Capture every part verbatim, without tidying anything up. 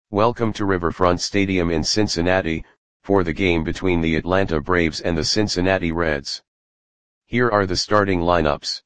Welcome to Riverfront Stadium in Cincinnati, for the game between the Atlanta Braves and the Cincinnati Reds. Here are the starting lineups.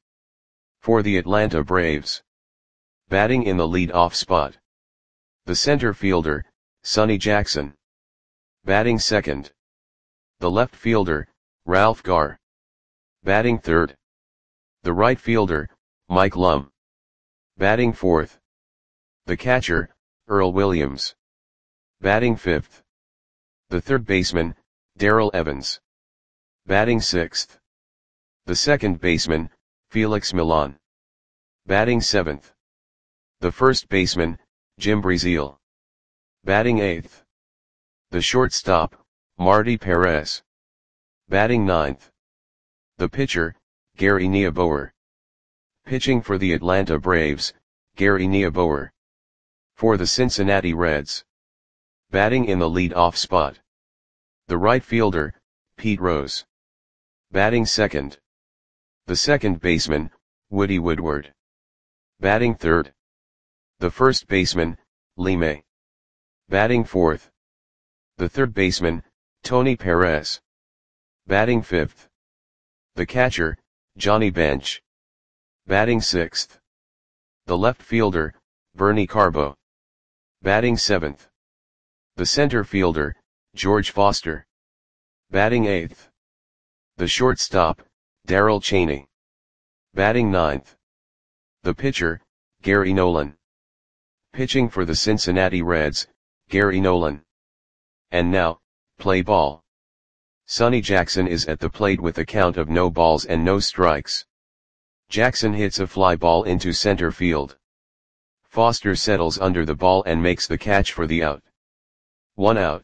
For the Atlanta Braves. Batting in the lead-off spot. The center fielder, Sonny Jackson. Batting second. The left fielder, Ralph Garr. Batting third. The right fielder, Mike Lum. Batting fourth. The catcher, Earl Williams. Batting fifth. The third baseman, Darrell Evans. Batting sixth. The second baseman, Felix Millan. Batting seventh. The first baseman, Jim Breazeal. Batting eighth. The shortstop, Marty Perez. Batting ninth. The pitcher, Gary Niebuhr. Pitching for the Atlanta Braves, Gary Niebuhr. For the Cincinnati Reds. Batting in the lead-off spot. The right fielder, Pete Rose. Batting second. The second baseman, Woody Woodward. Batting third. The first baseman, Lee May. Batting fourth. The third baseman, Tony Perez. Batting fifth. The catcher, Johnny Bench. Batting sixth. The left fielder, Bernie Carbo. Batting seventh. The center fielder, George Foster. Batting eighth. The shortstop, Darrell Chaney. Batting ninth. The pitcher, Gary Nolan. Pitching for the Cincinnati Reds, Gary Nolan. And now, play ball. Sonny Jackson is at the plate with a count of no balls and no strikes. Jackson hits a fly ball into center field. Foster settles under the ball and makes the catch for the out. One out.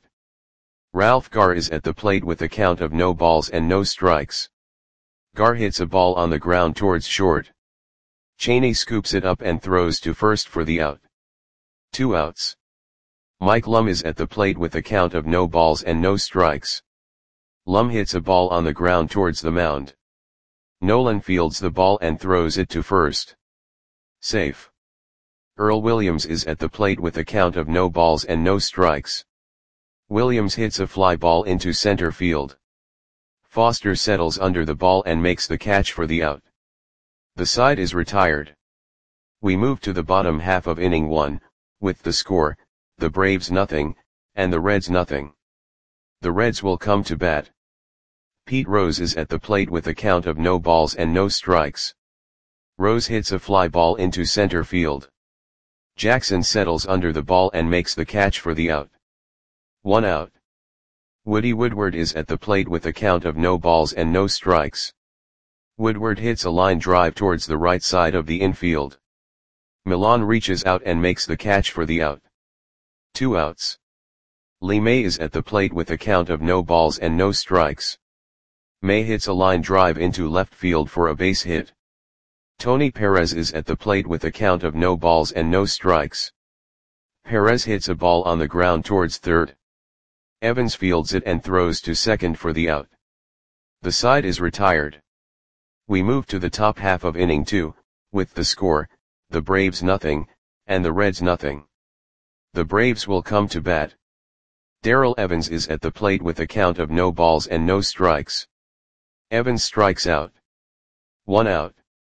Ralph Garr is at the plate with a count of no balls and no strikes. Garr hits a ball on the ground towards short. Chaney scoops it up and throws to first for the out. Two outs. Mike Lum is at the plate with a count of no balls and no strikes. Lum hits a ball on the ground towards the mound. Nolan fields the ball and throws it to first. Safe. Earl Williams is at the plate with a count of no balls and no strikes. Williams hits a fly ball into center field. Foster settles under the ball and makes the catch for the out. The side is retired. We move to the bottom half of inning one, with the score, the Braves nothing, and the Reds nothing. The Reds will come to bat. Pete Rose is at the plate with a count of no balls and no strikes. Rose hits a fly ball into center field. Jackson settles under the ball and makes the catch for the out. One out. Woody Woodward is at the plate with a count of no balls and no strikes. Woodward hits a line drive towards the right side of the infield. Millan reaches out and makes the catch for the out. Two outs. Lee May is at the plate with a count of no balls and no strikes. May hits a line drive into left field for a base hit. Tony Perez is at the plate with a count of no balls and no strikes. Perez hits a ball on the ground towards third. Evans fields it and throws to second for the out. The side is retired. We move to the top half of inning two, with the score, the Braves nothing, and the Reds nothing. The Braves will come to bat. Darrell Evans is at the plate with a count of no balls and no strikes. Evans strikes out. One out.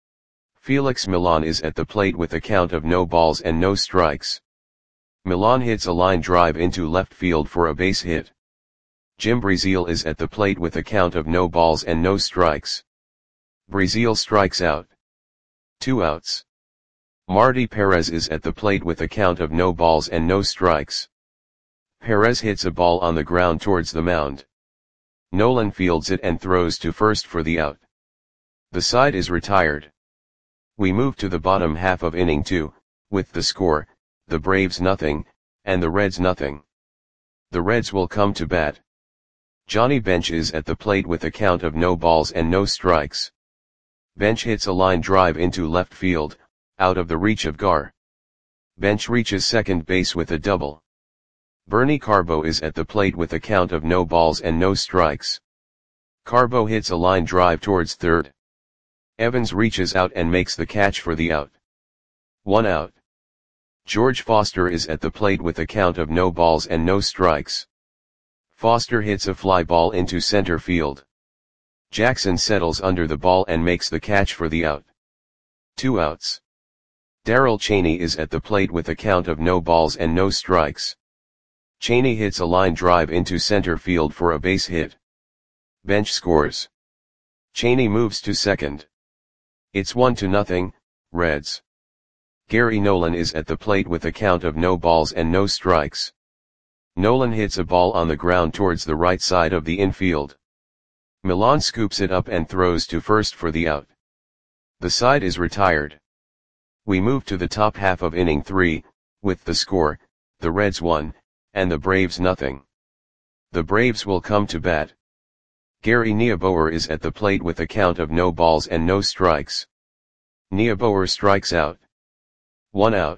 Felix Millan is at the plate with a count of no balls and no strikes. Millan hits a line drive into left field for a base hit. Jim Breazeal is at the plate with a count of no balls and no strikes. Breazeal strikes out. Two outs. Marty Perez is at the plate with a count of no balls and no strikes. Perez hits a ball on the ground towards the mound. Nolan fields it and throws to first for the out. The side is retired. We move to the bottom half of inning two, with the score, the Braves nothing, and the Reds nothing. The Reds will come to bat. Johnny Bench is at the plate with a count of no balls and no strikes. Bench hits a line drive into left field, out of the reach of Garr. Bench reaches second base with a double. Bernie Carbo is at the plate with a count of no balls and no strikes. Carbo hits a line drive towards third. Evans reaches out and makes the catch for the out. One out. George Foster is at the plate with a count of no balls and no strikes. Foster hits a fly ball into center field. Jackson settles under the ball and makes the catch for the out. Two outs. Darrell Chaney is at the plate with a count of no balls and no strikes. Chaney hits a line drive into center field for a base hit. Bench scores. Chaney moves to second. It's one to nothing, Reds. Gary Nolan is at the plate with a count of no balls and no strikes. Nolan hits a ball on the ground towards the right side of the infield. Milan scoops it up and throws to first for the out. The side is retired. We move to the top half of inning three, with the score, the Reds one, and the Braves nothing. The Braves will come to bat. Gary Nieboer is at the plate with a count of no balls and no strikes. Nieboer strikes out. One out.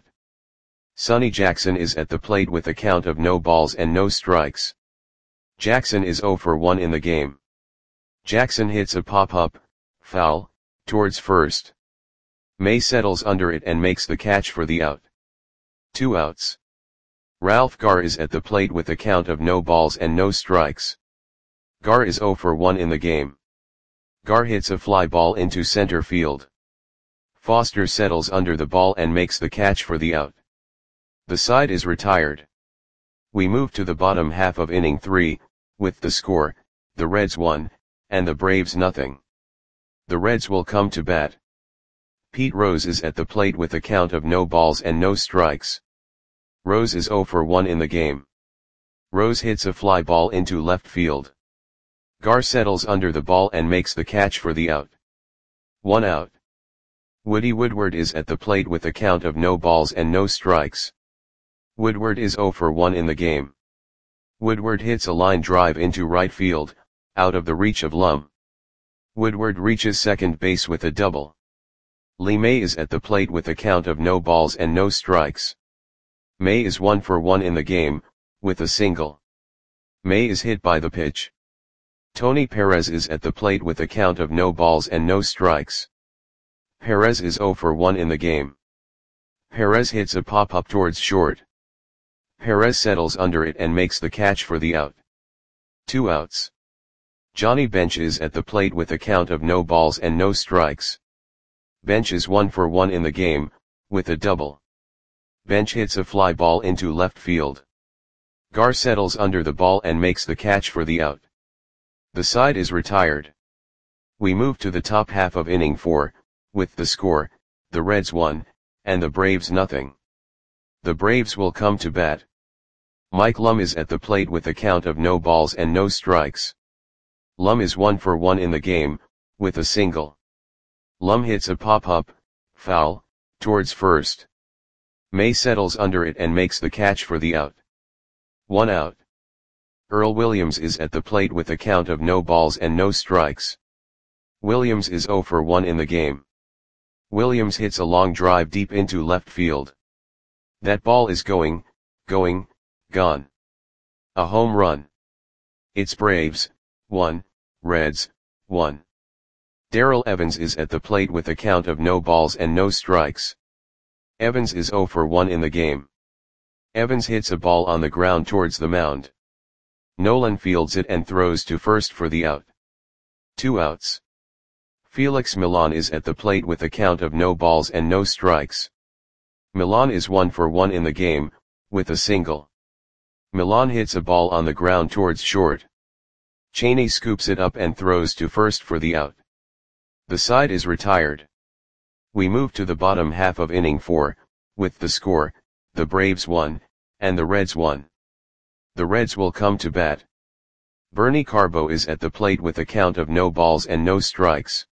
Sonny Jackson is at the plate with a count of no balls and no strikes. Jackson is oh for one in the game. Jackson hits a pop-up, foul, towards first. May settles under it and makes the catch for the out. Two outs. Ralph Garr is at the plate with a count of no balls and no strikes. Garr is oh for one in the game. Garr hits a fly ball into center field. Foster settles under the ball and makes the catch for the out. The side is retired. We move to the bottom half of inning three, with the score, the Reds one, and the Braves nothing. The Reds will come to bat. Pete Rose is at the plate with a count of no balls and no strikes. Rose is oh for one in the game. Rose hits a fly ball into left field. Garr settles under the ball and makes the catch for the out. One out. Woody Woodward is at the plate with a count of no balls and no strikes. Woodward is oh for one in the game. Woodward hits a line drive into right field, out of the reach of Lum. Woodward reaches second base with a double. Lee May is at the plate with a count of no balls and no strikes. May is one for one in the game, with a single. May is hit by the pitch. Tony Perez is at the plate with a count of no balls and no strikes. Perez is oh for one in the game. Perez hits a pop-up towards short. Perez settles under it and makes the catch for the out. Two outs. Johnny Bench is at the plate with a count of no balls and no strikes. Bench is one for one in the game, with a double. Bench hits a fly ball into left field. Garr settles under the ball and makes the catch for the out. The side is retired. We move to the top half of inning four, with the score, the Reds one, and the Braves nothing. The Braves will come to bat. Mike Lum is at the plate with a count of no balls and no strikes. Lum is one for one in the game, with a single. Lum hits a pop-up, foul, towards first. May settles under it and makes the catch for the out. One out. Earl Williams is at the plate with a count of no balls and no strikes. Williams is oh for one in the game. Williams hits a long drive deep into left field. That ball is going, going, gone. A home run. It's Braves, one, Reds, one. Darrell Evans is at the plate with a count of no balls and no strikes. Evans is oh for one in the game. Evans hits a ball on the ground towards the mound. Nolan fields it and throws to first for the out. Two outs. Felix Milan is at the plate with a count of no balls and no strikes. Milan is one for one in the game, with a single. Milan hits a ball on the ground towards short. Chaney scoops it up and throws to first for the out. The side is retired. We move to the bottom half of inning four, with the score, the Braves one, and the Reds one. The Reds will come to bat. Bernie Carbo is at the plate with a count of no balls and no strikes.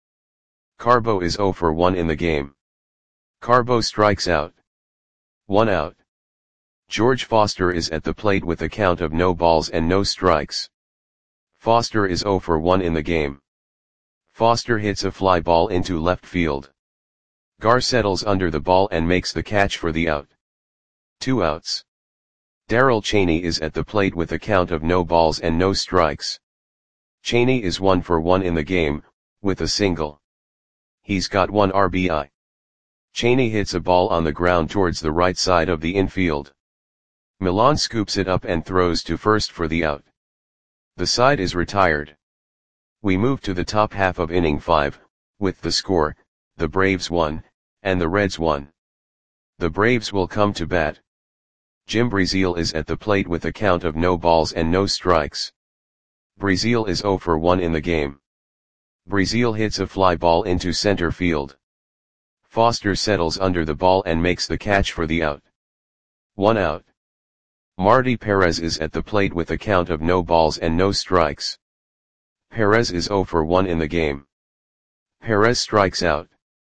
Carbo is oh for one in the game. Carbo strikes out. One out. George Foster is at the plate with a count of no balls and no strikes. Foster is oh for one in the game. Foster hits a fly ball into left field. Garr settles under the ball and makes the catch for the out. Two outs. Darrell Chaney is at the plate with a count of no balls and no strikes. Chaney is one for one in the game, with a single. He's got one R B I. Cheney hits a ball on the ground towards the right side of the infield. Milan scoops it up and throws to first for the out. The side is retired. We move to the top half of inning five, with the score, the Braves won, and the Reds won. The Braves will come to bat. Jim Breazeal is at the plate with a count of no balls and no strikes. Breazeal is oh for one in the game. Breazeal hits a fly ball into center field. Foster settles under the ball and makes the catch for the out. One out. Marty Perez is at the plate with a count of no balls and no strikes. Perez is oh for one in the game. Perez strikes out.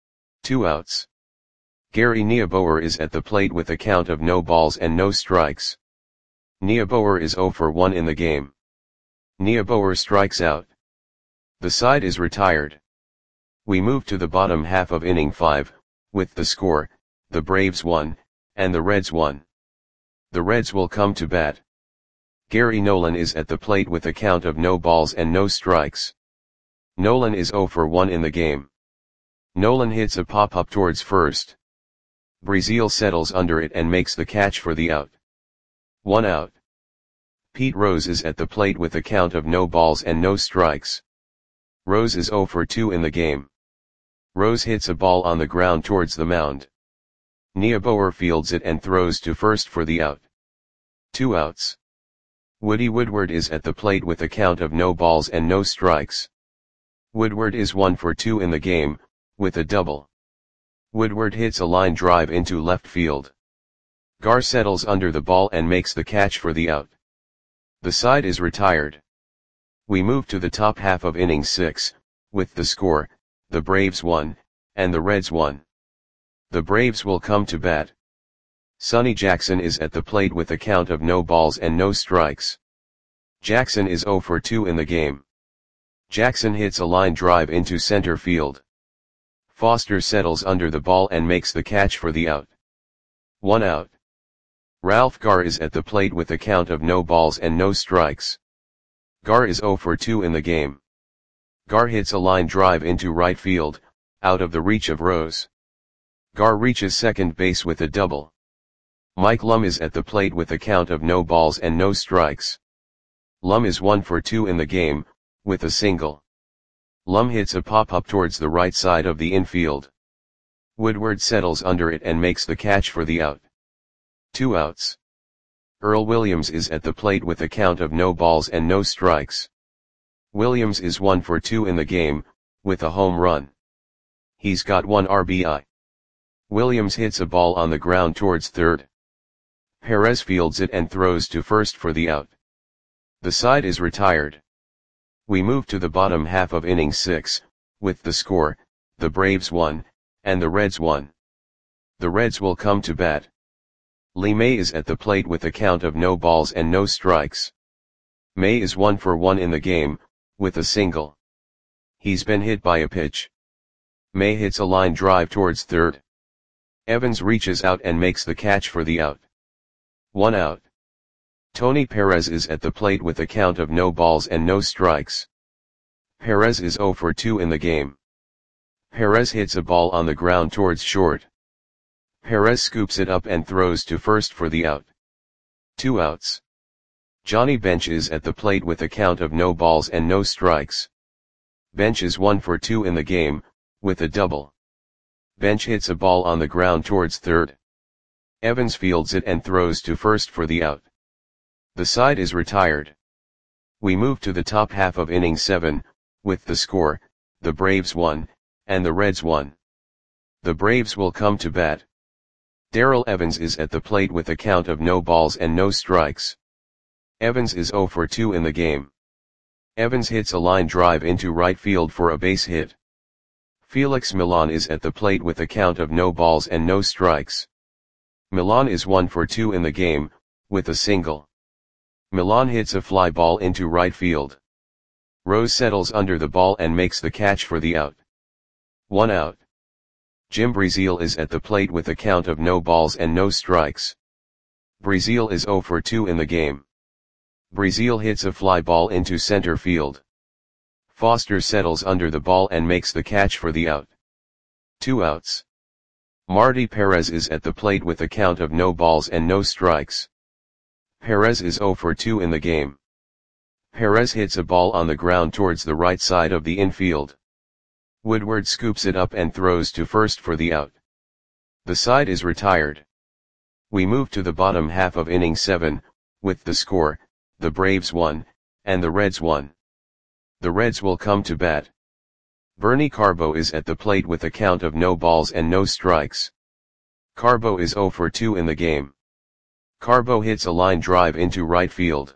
Two outs. Gary Niebauer is at the plate with a count of no balls and no strikes. Niebauer is oh for one in the game. Niebauer strikes out. The side is retired. We move to the bottom half of inning five, with the score, the Braves won, and the Reds won. The Reds will come to bat. Gary Nolan is at the plate with a count of no balls and no strikes. Nolan is oh for one in the game. Nolan hits a pop-up towards first. Breazeal settles under it and makes the catch for the out. One out. Pete Rose is at the plate with a count of no balls and no strikes. Rose is oh for two in the game. Rose hits a ball on the ground towards the mound. Niebauer fields it and throws to first for the out. Two outs. Woody Woodward is at the plate with a count of no balls and no strikes. Woodward is one for two in the game, with a double. Woodward hits a line drive into left field. Gar settles under the ball and makes the catch for the out. The side is retired. We move to the top half of inning six, with the score, the Braves won, and the Reds won. The Braves will come to bat. Sonny Jackson is at the plate with a count of no balls and no strikes. Jackson is oh for two in the game. Jackson hits a line drive into center field. Foster settles under the ball and makes the catch for the out. One out. Ralph Gar is at the plate with a count of no balls and no strikes. Gar is oh for two in the game. Gar hits a line drive into right field, out of the reach of Rose. Gar reaches second base with a double. Mike Lum is at the plate with a count of no balls and no strikes. Lum is one for two in the game, with a single. Lum hits a pop-up towards the right side of the infield. Woodward settles under it and makes the catch for the out. Two outs. Earl Williams is at the plate with a count of no balls and no strikes. Williams is one for two in the game, with a home run. He's got one R B I. Williams hits a ball on the ground towards third. Perez fields it and throws to first for the out. The side is retired. We move to the bottom half of inning six, with the score, the Braves won, and the Reds won. The Reds will come to bat. Lee May is at the plate with a count of no balls and no strikes. May is one for one in the game, with a single. He's been hit by a pitch. May hits a line drive towards third. Evans reaches out and makes the catch for the out. One out. Tony Perez is at the plate with a count of no balls and no strikes. Perez is oh for two in the game. Perez hits a ball on the ground towards short. Perez scoops it up and throws to first for the out. Two outs. Johnny Bench is at the plate with a count of no balls and no strikes. Bench is one for two in the game, with a double. Bench hits a ball on the ground towards third. Evans fields it and throws to first for the out. The side is retired. We move to the top half of inning seven, with the score, the Braves won, and the Reds won. The Braves will come to bat. Darrell Evans is at the plate with a count of no balls and no strikes. Evans is oh for two in the game. Evans hits a line drive into right field for a base hit. Felix Millan is at the plate with a count of no balls and no strikes. Millan is one for two in the game, with a single. Millan hits a fly ball into right field. Rose settles under the ball and makes the catch for the out. One out. Jim Breazeal is at the plate with a count of no balls and no strikes. Breazeal is oh for two in the game. Breazeal hits a fly ball into center field. Foster settles under the ball and makes the catch for the out. Two outs. Marty Perez is at the plate with a count of no balls and no strikes. Perez is zero for two in the game. Perez hits a ball on the ground towards the right side of the infield. Woodward scoops it up and throws to first for the out. The side is retired. We move to the bottom half of inning seven, with the score, the Braves won, and the Reds won. The Reds will come to bat. Bernie Carbo is at the plate with a count of no balls and no strikes. Carbo is zero for two in the game. Carbo hits a line drive into right field.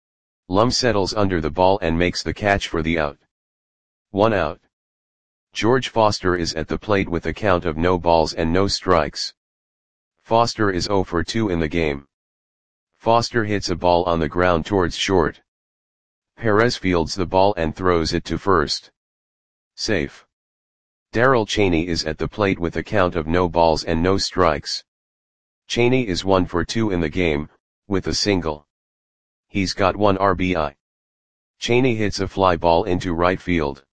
Lum settles under the ball and makes the catch for the out. One out. George Foster is at the plate with a count of no balls and no strikes. Foster is zero for two in the game. Foster hits a ball on the ground towards short. Perez fields the ball and throws it to first. Safe. Darrell Chaney is at the plate with a count of no balls and no strikes. Chaney is one for two in the game, with a single. He's got one R B I. Chaney hits a fly ball into right field.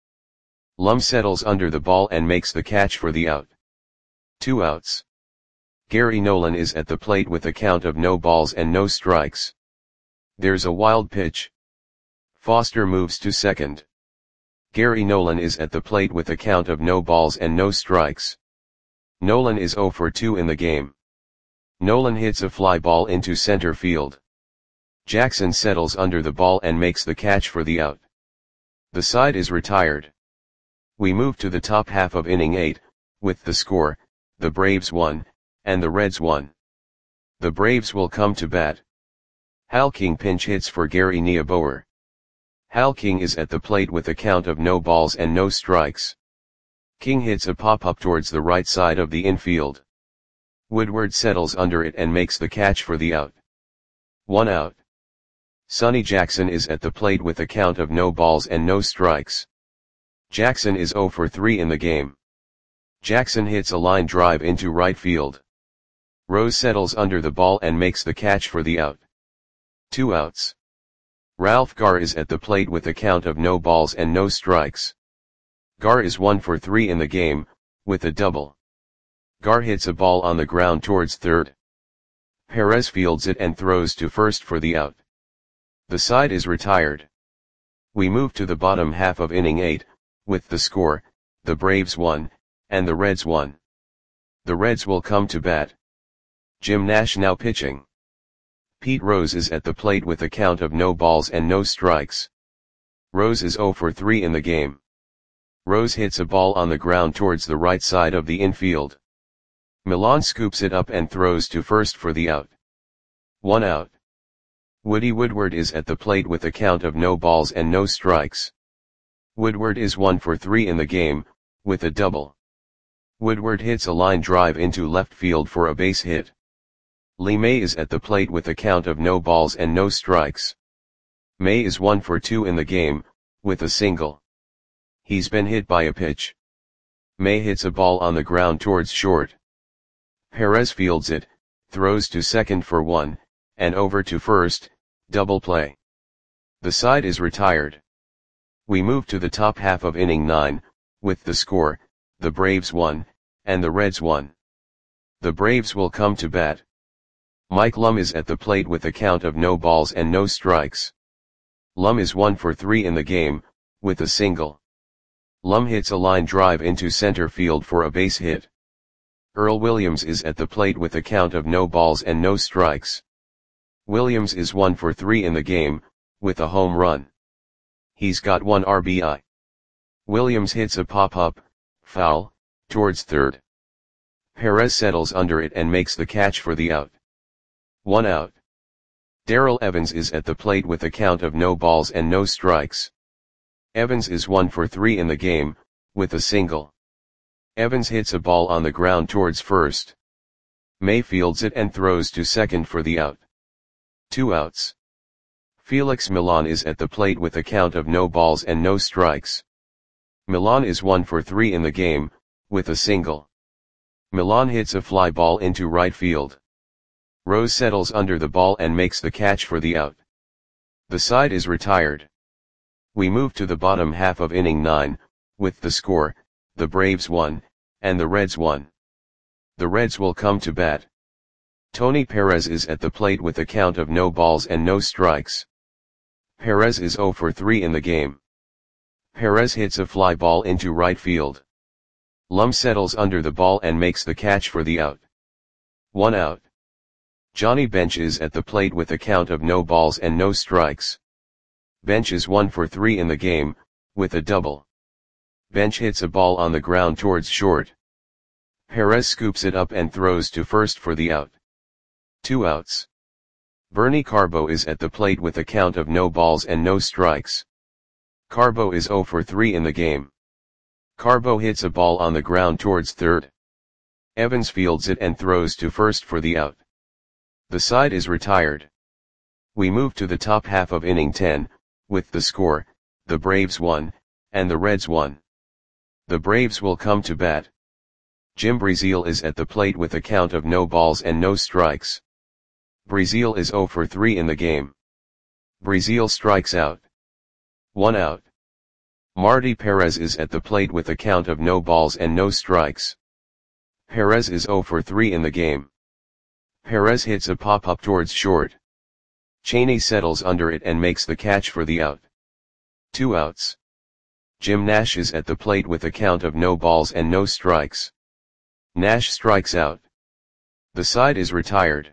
Lum settles under the ball and makes the catch for the out. Two outs. Gary Nolan is at the plate with a count of no balls and no strikes. There's a wild pitch. Foster moves to second. Gary Nolan is at the plate with a count of no balls and no strikes. Nolan is zero for two in the game. Nolan hits a fly ball into center field. Jackson settles under the ball and makes the catch for the out. The side is retired. We move to the top half of inning eight, with the score, the Braves won, and the Reds won. The Braves will come to bat. Hal King pinch hits for Gary Niebuhr. Hal King is at the plate with a count of no balls and no strikes. King hits a pop-up towards the right side of the infield. Woodward settles under it and makes the catch for the out. One out. Sonny Jackson is at the plate with a count of no balls and no strikes. Jackson is zero for three in the game. Jackson hits a line drive into right field. Rose settles under the ball and makes the catch for the out. Two outs. Ralph Garr is at the plate with a count of no balls and no strikes. Garr is one for three in the game, with a double. Garr hits a ball on the ground towards third. Perez fields it and throws to first for the out. The side is retired. We move to the bottom half of inning eight, with the score, the Braves won, and the Reds won. The Reds will come to bat. Jim Nash now pitching. Pete Rose is at the plate with a count of no balls and no strikes. Rose is zero for three in the game. Rose hits a ball on the ground towards the right side of the infield. Milan scoops it up and throws to first for the out. One out. Woody Woodward is at the plate with a count of no balls and no strikes. Woodward is one for three in the game, with a double. Woodward hits a line drive into left field for a base hit. Lee May is at the plate with a count of no balls and no strikes. May is one for two in the game, with a single. He's been hit by a pitch. May hits a ball on the ground towards short. Perez fields it, throws to second for one, and over to first, double play. The side is retired. We move to the top half of inning nine, with the score, the Braves won, and the Reds won. The Braves will come to bat. Mike Lum is at the plate with a count of no balls and no strikes. Lum is one for three in the game, with a single. Lum hits a line drive into center field for a base hit. Earl Williams is at the plate with a count of no balls and no strikes. Williams is one for three in the game, with a home run. He's got one R B I. Williams hits a pop-up, foul, towards third. Perez settles under it and makes the catch for the out. One out. Darrell Evans is at the plate with a count of no balls and no strikes. Evans is one for three in the game, with a single. Evans hits a ball on the ground towards first. May fields it and throws to second for the out. Two outs. Felix Milan is at the plate with a count of no balls and no strikes. Milan is one for three in the game, with a single. Milan hits a fly ball into right field. Rose settles under the ball and makes the catch for the out. The side is retired. We move to the bottom half of inning nine, with the score, the Braves won, and the Reds won. The Reds will come to bat. Tony Perez is at the plate with a count of no balls and no strikes. Perez is oh for three in the game. Perez hits a fly ball into right field. Lum settles under the ball and makes the catch for the out. One out. Johnny Bench is at the plate with a count of no balls and no strikes. Bench is one for three in the game, with a double. Bench hits a ball on the ground towards short. Perez scoops it up and throws to first for the out. Two outs. Bernie Carbo is at the plate with a count of no balls and no strikes. Carbo is oh for three in the game. Carbo hits a ball on the ground towards third. Evans fields it and throws to first for the out. The side is retired. We move to the top half of inning ten, with the score, the Braves won, and the Reds won. The Braves will come to bat. Jim Breazeal is at the plate with a count of no balls and no strikes. Breazeal is oh for three in the game. Breazeal strikes out. One out. Marty Perez is at the plate with a count of no balls and no strikes. Perez is oh for three in the game. Perez hits a pop-up towards short. Cheney settles under it and makes the catch for the out. Two outs. Jim Nash is at the plate with a count of no balls and no strikes. Nash strikes out. The side is retired.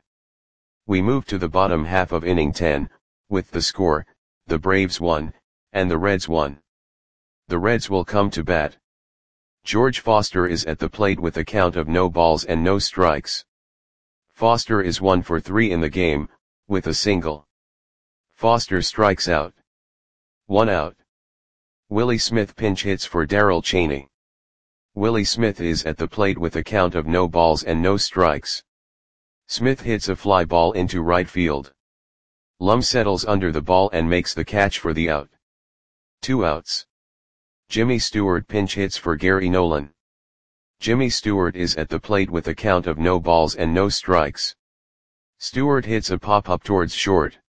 We move to the bottom half of inning ten, with the score, the Braves won, and the Reds won. The Reds will come to bat. George Foster is at the plate with a count of no balls and no strikes. Foster is one for three in the game, with a single. Foster strikes out. One out. Willie Smith pinch hits for Darrell Cheney. Willie Smith is at the plate with a count of no balls and no strikes. Smith hits a fly ball into right field. Lum settles under the ball and makes the catch for the out. Two outs. Jimmy Stewart pinch hits for Gary Nolan. Jimmy Stewart is at the plate with a count of no balls and no strikes. Stewart hits a pop-up towards short.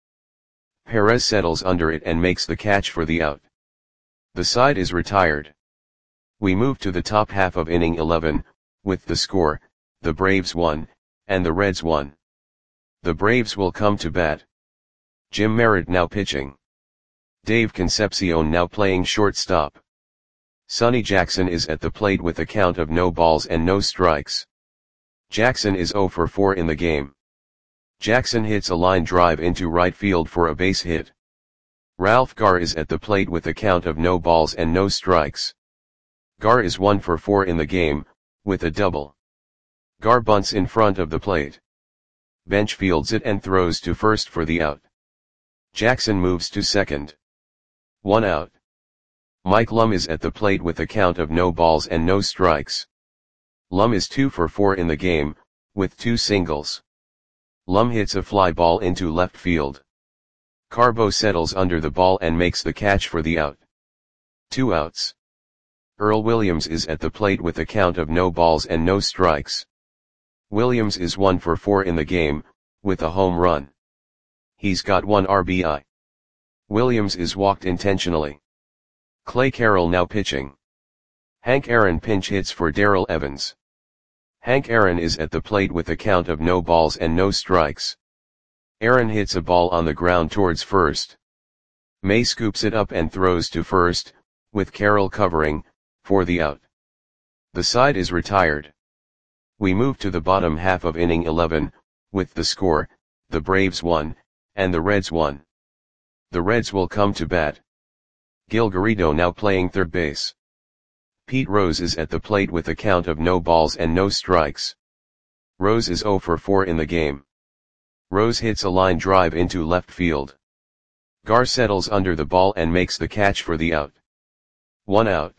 Perez settles under it and makes the catch for the out. The side is retired. We move to the top half of inning eleven, with the score, the Braves won, and the Reds won. The Braves will come to bat. Jim Merritt now pitching. Dave Concepcion now playing shortstop. Sonny Jackson is at the plate with a count of no balls and no strikes. Jackson is oh for four in the game. Jackson hits a line drive into right field for a base hit. Ralph Garr is at the plate with a count of no balls and no strikes. Garr is one for four in the game, with a double. Garr bunts in front of the plate. Bench fields it and throws to first for the out. Jackson moves to second. One out. Mike Lum is at the plate with a count of no balls and no strikes. Lum is two for four in the game, with two singles. Lum hits a fly ball into left field. Carbo settles under the ball and makes the catch for the out. Two outs. Earl Williams is at the plate with a count of no balls and no strikes. Williams is one for four in the game, with a home run. He's got one R B I. Williams is walked intentionally. Clay Carroll now pitching. Hank Aaron pinch hits for Darrell Evans. Hank Aaron is at the plate with a count of no balls and no strikes. Aaron hits a ball on the ground towards first. May scoops it up and throws to first, with Carroll covering, for the out. The side is retired. We move to the bottom half of inning eleven, with the score, the Braves won, and the Reds won. The Reds will come to bat. Gil Garrido now playing third base. Pete Rose is at the plate with a count of no balls and no strikes. Rose is oh for four in the game. Rose hits a line drive into left field. Garr settles under the ball and makes the catch for the out. One out.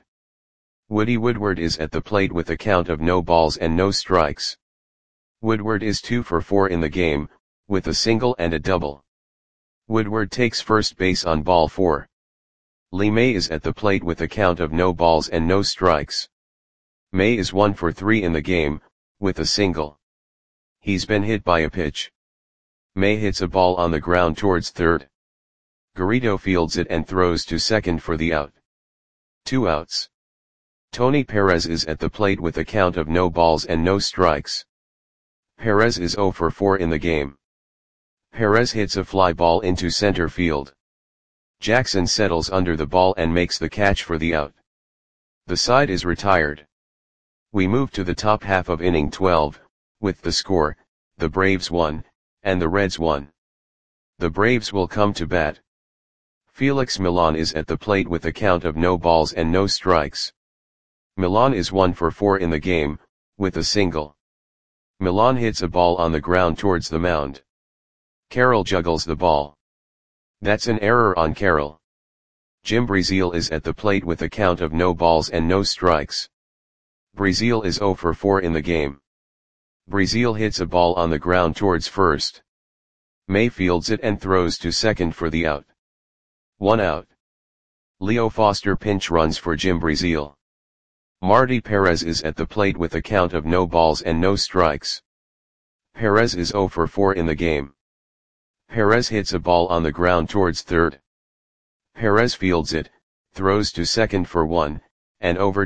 Woody Woodward is at the plate with a count of no balls and no strikes. Woodward is two for four in the game, with a single and a double. Woodward takes first base on ball four. Lee May is at the plate with a count of no balls and no strikes. May is one for three in the game, with a single. He's been hit by a pitch. May hits a ball on the ground towards third. Garrido fields it and throws to second for the out. Two outs. Tony Perez is at the plate with a count of no balls and no strikes. Perez is zero for four in the game. Perez hits a fly ball into center field. Jackson settles under the ball and makes the catch for the out. The side is retired. We move to the top half of inning twelve, with the score, the Braves won, and the Reds won. The Braves will come to bat. Felix Millan is at the plate with a count of no balls and no strikes. Millan is one for four in the game, with a single. Millan hits a ball on the ground towards the mound. Carroll juggles the ball. That's an error on Carroll. Jim Breazeal is at the plate with a count of no balls and no strikes. Breazeal is zero for four in the game. Breazeal hits a ball on the ground towards first. May fields it and throws to second for the out. One out. Leo Foster pinch runs for Jim Breazeal. Marty Perez is at the plate with a count of no balls and no strikes. Perez is zero for four in the game. Perez hits a ball on the ground towards third. Perez fields it, throws to second for one, and over